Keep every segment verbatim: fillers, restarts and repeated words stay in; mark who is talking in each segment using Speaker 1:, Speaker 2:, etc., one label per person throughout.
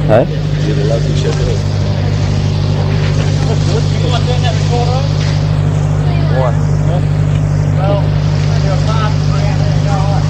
Speaker 1: Hey?
Speaker 2: You're the local shepherd. You want doing that recorder?
Speaker 1: Why?
Speaker 2: Well, you're a farm around there, go on.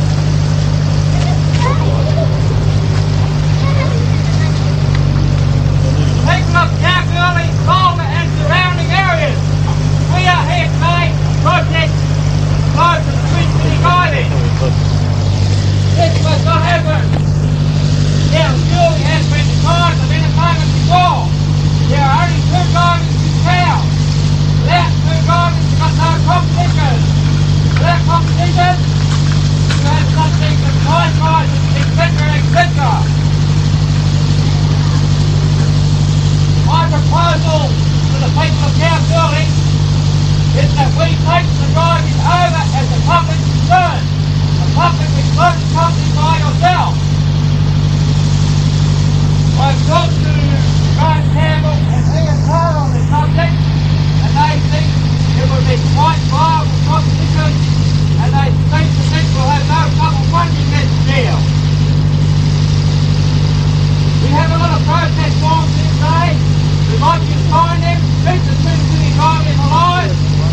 Speaker 2: People of Kalgoorlie, Boulder and surrounding areas, we are here today to protest the close of the Twin City Driving. This must not happen. Now, surely has been the cause of entertainment before. There are only two drivers in town. Without two drivers, you've got no competition. Without competition, you have something with price rises, et cetera, et cetera. My proposal to the people of Kalgoorlie is that we take the driving over as a public concern, a publicly funded company by yourself. I've talked to Graham Campbell and Ian Carr on this subject, and they think it would be quite viable proposition, and they think the people will have no trouble funding this deal. We have a lot of protest forms here today. We'd like you to sign them, keep the Twin City Driving alive.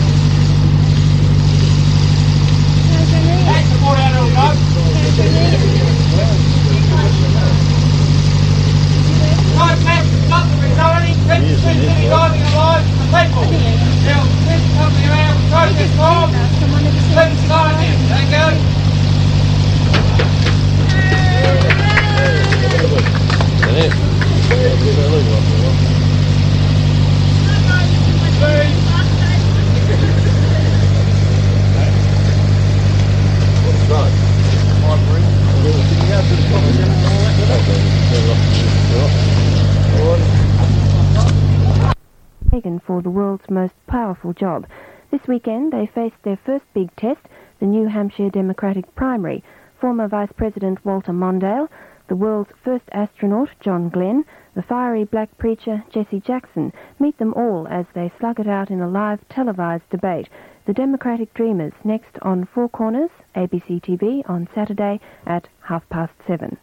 Speaker 2: Take the board out, it'll go. Protest is not the rezoning, keep the Twin City Driving alive for the people. Now, this company around with protest forms, please sign them. Thank you.
Speaker 3: For the world's most powerful job. This weekend they faced their first big test, the New Hampshire Democratic primary. Former Vice President Walter Mondale, the world's first astronaut John Glenn, the fiery black preacher Jesse Jackson. Meet them all as they slug it out in a live televised debate. The Democratic Dreamers, next on Four Corners, A B C T V on Saturday at half past seven.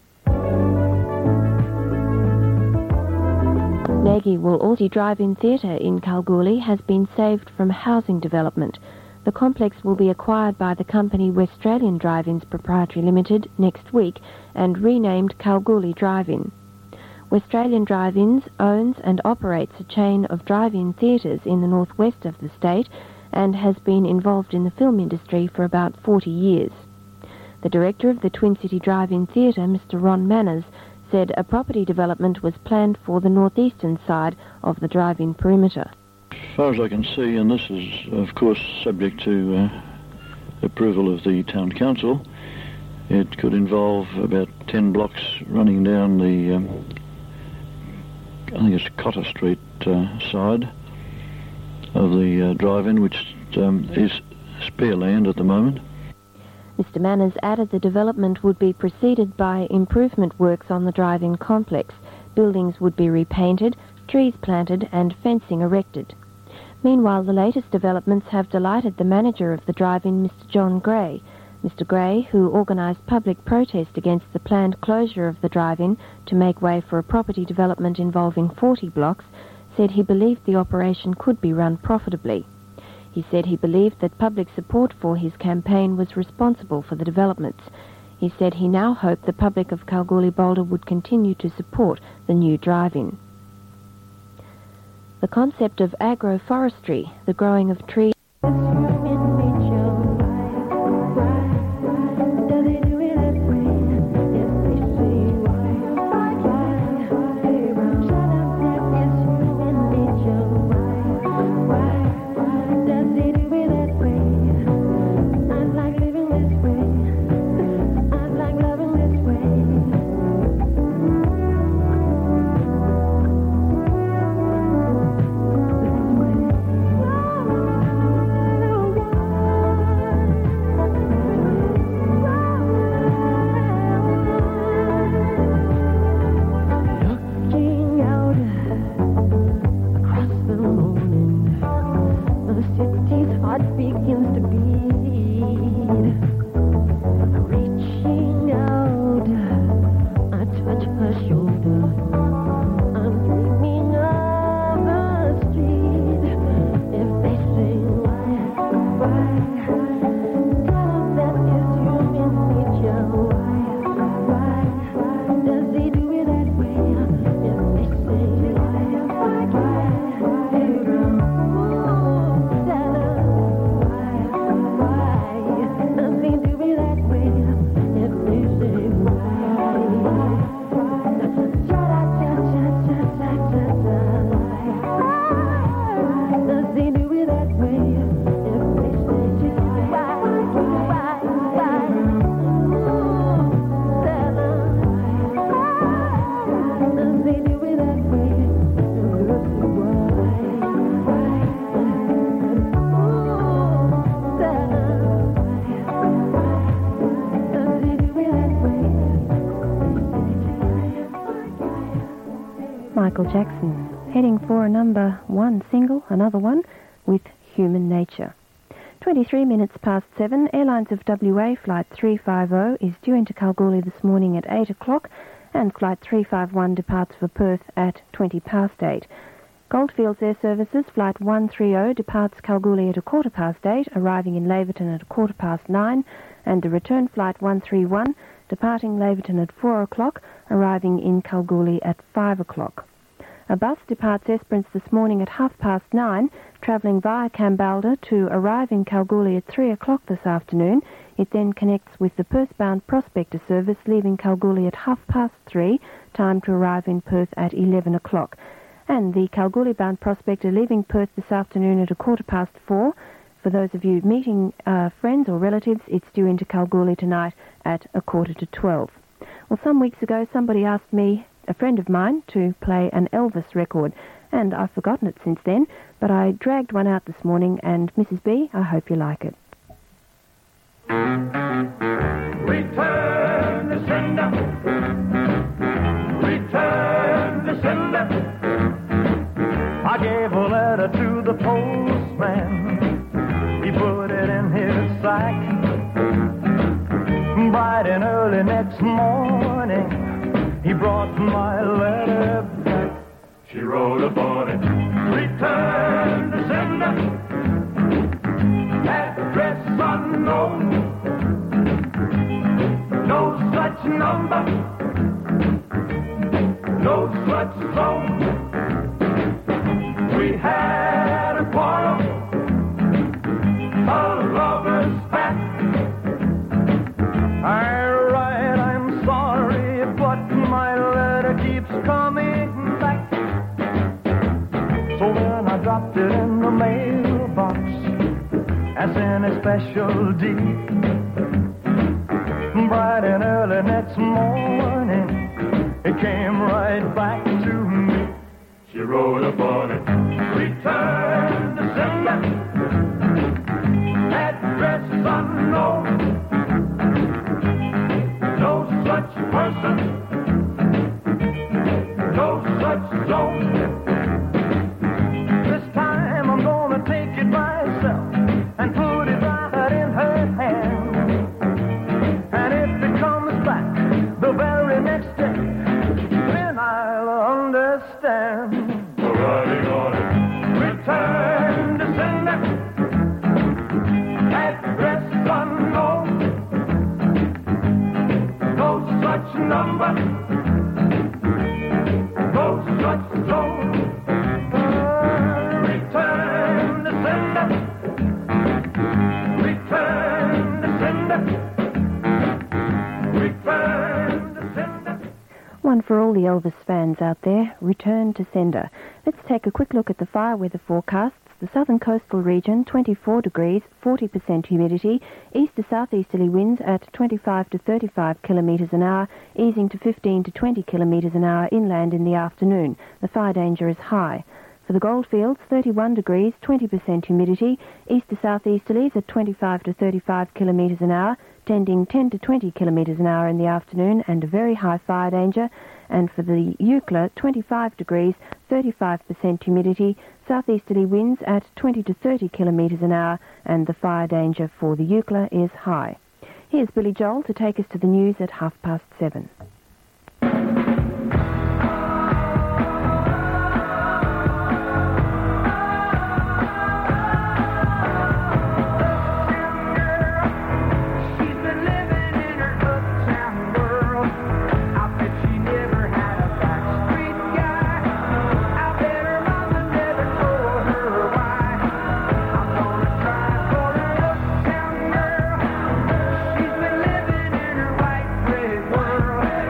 Speaker 3: Nagy Woolsey Drive-In Theatre in Kalgoorlie has been saved from housing development. The complex will be acquired by the company Westralian Drive-Ins Proprietary Limited next week and renamed Kalgoorlie Drive-In. Westralian Drive-Ins owns and operates a chain of drive-in theatres in the northwest of the state and has been involved in the film industry for about forty years. The director of the Twin City Drive-In Theatre, Mister Ron Manners, said a property development was planned for the northeastern side of the drive-in perimeter.
Speaker 4: As far as I can see, and this is of course subject to uh, approval of the town council, it could involve about ten blocks running down the, um, I think it's Cotter Street uh, side of the uh, drive-in, which um, is spare land at the moment.
Speaker 3: Mister Manners added the development would be preceded by improvement works on the drive-in complex. Buildings would be repainted, trees planted and fencing erected. Meanwhile, the latest developments have delighted the manager of the drive-in, Mister John Gray. Mister Gray, who organised public protest against the planned closure of the drive-in to make way for a property development involving forty blocks, said he believed the operation could be run profitably. He said he believed that public support for his campaign was responsible for the developments. He said he now hoped the public of Kalgoorlie-Boulder would continue to support the new drive-in. The concept of agroforestry, the growing of trees, Michael Jackson, heading for a number one single, another one, with Human Nature. twenty-three minutes past seven, Airlines of W A Flight three fifty is due into Kalgoorlie this morning at eight o'clock, and Flight three fifty-one departs for Perth at twenty past eight. Goldfields Air Services Flight one thirty departs Kalgoorlie at a quarter past eight, arriving in Laverton at a quarter past nine, and the return Flight one thirty-one departing Laverton at four o'clock, arriving in Kalgoorlie at five o'clock. A bus departs Esperance this morning at half past nine, travelling via Kambalda to arrive in Kalgoorlie at three o'clock this afternoon. It then connects with the Perth-bound Prospector service, leaving Kalgoorlie at half past three, time to arrive in Perth at eleven o'clock. And the Kalgoorlie-bound Prospector leaving Perth this afternoon at a quarter past four. For those of you meeting uh, friends or relatives, it's due into Kalgoorlie tonight at a quarter to twelve. Well, some weeks ago, somebody asked me, a friend of mine, to play an Elvis record, and I've forgotten it since then, but I dragged one out this morning, and Missus B, I hope you like it.
Speaker 5: Return the sender, return the sender. I gave a letter to the postman, he put it in his sack. Bright and early next morning, he brought my letter back. She wrote upon it, return the sender, address unknown, no such number, no such zone. We had a quarrel, a lover's pact. I write, I'm sorry, but my letter keeps coming back. So then I dropped it in the mailbox, as in a special deed. Bright and early next morning, it came right back to me. She wrote upon it, return the sender, address unknown, no such person, no such zone. This time I'm gonna take it myself and put it right in her hand. And if it comes back the very next day, then I'll understand. So writing on it, return to sender, address unknown, no such number, no such zone. Return to sender, return to sender, return to sender.
Speaker 3: One for all the Elvis fans out there, return to sender. Let's take a quick look at the fire weather forecasts. The southern coastal region, twenty-four degrees, forty percent humidity, east to southeasterly winds at twenty-five to thirty-five kilometres an hour, easing to fifteen to twenty kilometres an hour inland in the afternoon. The fire danger is high. For the Goldfields, thirty-one degrees, twenty percent humidity, east to southeasterlies at twenty-five to thirty-five kilometres an hour, tending ten to twenty kilometres an hour in the afternoon, and a very high fire danger. And for the Eucla, twenty-five degrees, thirty-five percent humidity, southeasterly winds at twenty to thirty kilometres an hour, and the fire danger for the Eucla is high. Here's Billy Joel to take us to the news at half past seven.
Speaker 5: She's been living in her white bread world.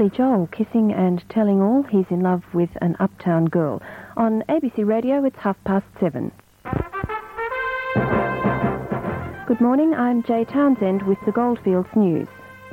Speaker 3: Billy Joel kissing and telling all he's in love with an uptown girl. On A B C Radio, it's half past seven. Good morning, I'm Jay Townsend with the Goldfields News.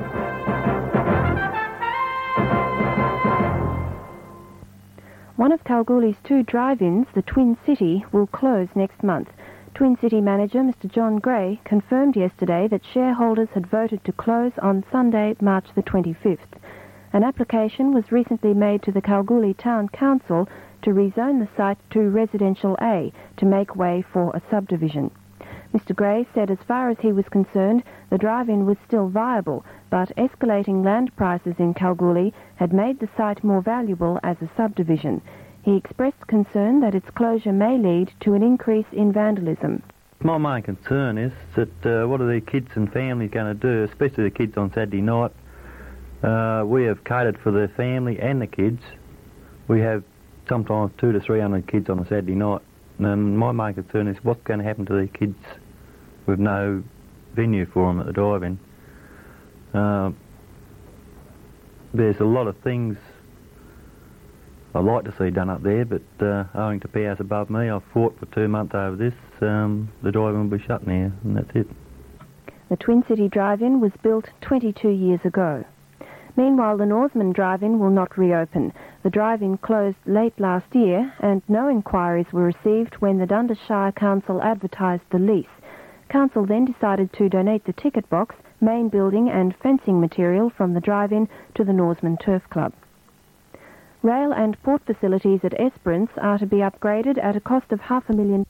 Speaker 3: One of Kalgoorlie's two drive-ins, the Twin City, will close next month. Twin City manager Mister John Gray confirmed yesterday that shareholders had voted to close on Sunday, March the twenty-fifth. An application was recently made to the Kalgoorlie Town Council to rezone the site to Residential A to make way for a subdivision. Mister Gray said as far as he was concerned, the drive-in was still viable, but escalating land prices in Kalgoorlie had made the site more valuable as a subdivision. He expressed concern that its closure may lead to an increase in vandalism.
Speaker 1: My main concern is that uh, what are the kids and families going to do, especially the kids on Saturday night. Uh, we have catered for the family and the kids. We have sometimes two to three hundred kids on a Saturday night. And my main concern is what's going to happen to the kids with no venue for them at the drive-in. Uh, there's a lot of things I'd like to see done up there, but uh, owing to powers above me, I've fought for two months over this. Um, the drive-in will be shut now, and that's it.
Speaker 3: The Twin City Drive-In was built twenty-two years ago. Meanwhile, the Norseman Drive-In will not reopen. The drive-in closed late last year, and no inquiries were received when the Dundas Shire Council advertised the lease. Council then decided to donate the ticket box, main building and fencing material from the drive-in to the Norseman Turf Club. Rail and port facilities at Esperance are to be upgraded at a cost of half a million.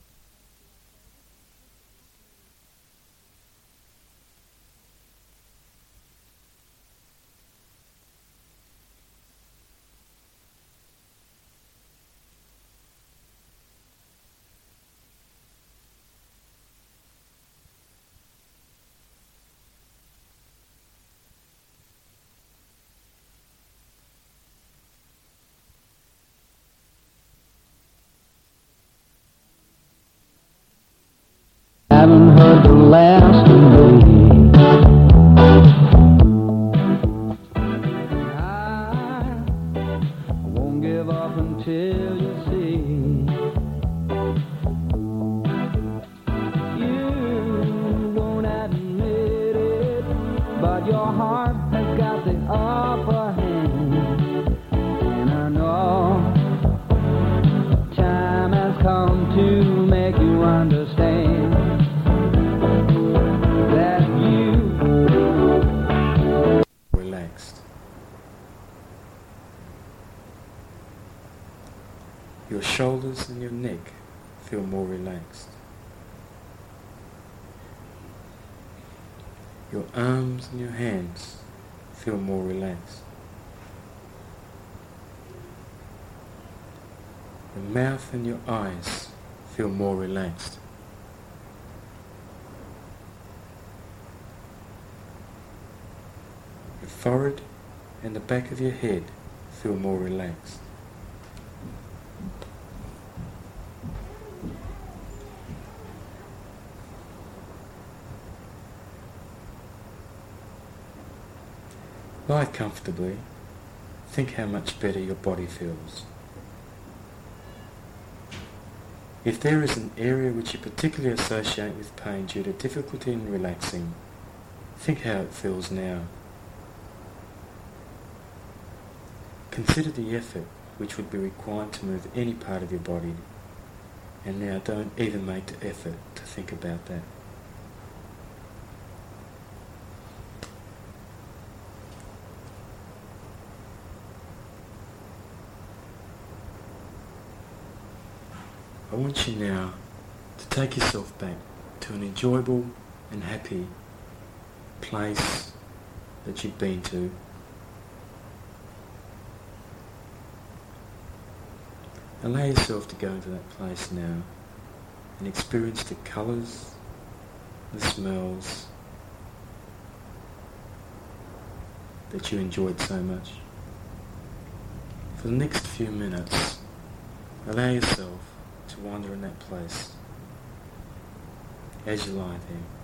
Speaker 6: Haven't heard the last of me. I won't give up until you see. You won't admit it, but your heart has got the upper hand. And I know time has come to make you understand.
Speaker 7: Your shoulders and your neck feel more relaxed. Your arms and your hands feel more relaxed. Your mouth and your eyes feel more relaxed. Your forehead and the back of your head feel more relaxed. Lie comfortably. Think how much better your body feels. If there is an area which you particularly associate with pain due to difficulty in relaxing, think how it feels now. Consider the effort which would be required to move any part of your body, and now don't even make the effort to think about that. I want you now to take yourself back to an enjoyable and happy place that you've been to. Allow yourself to go into that place now and experience the colours, the smells that you enjoyed so much. For the next few minutes, allow yourself to wander in that place as you lie there.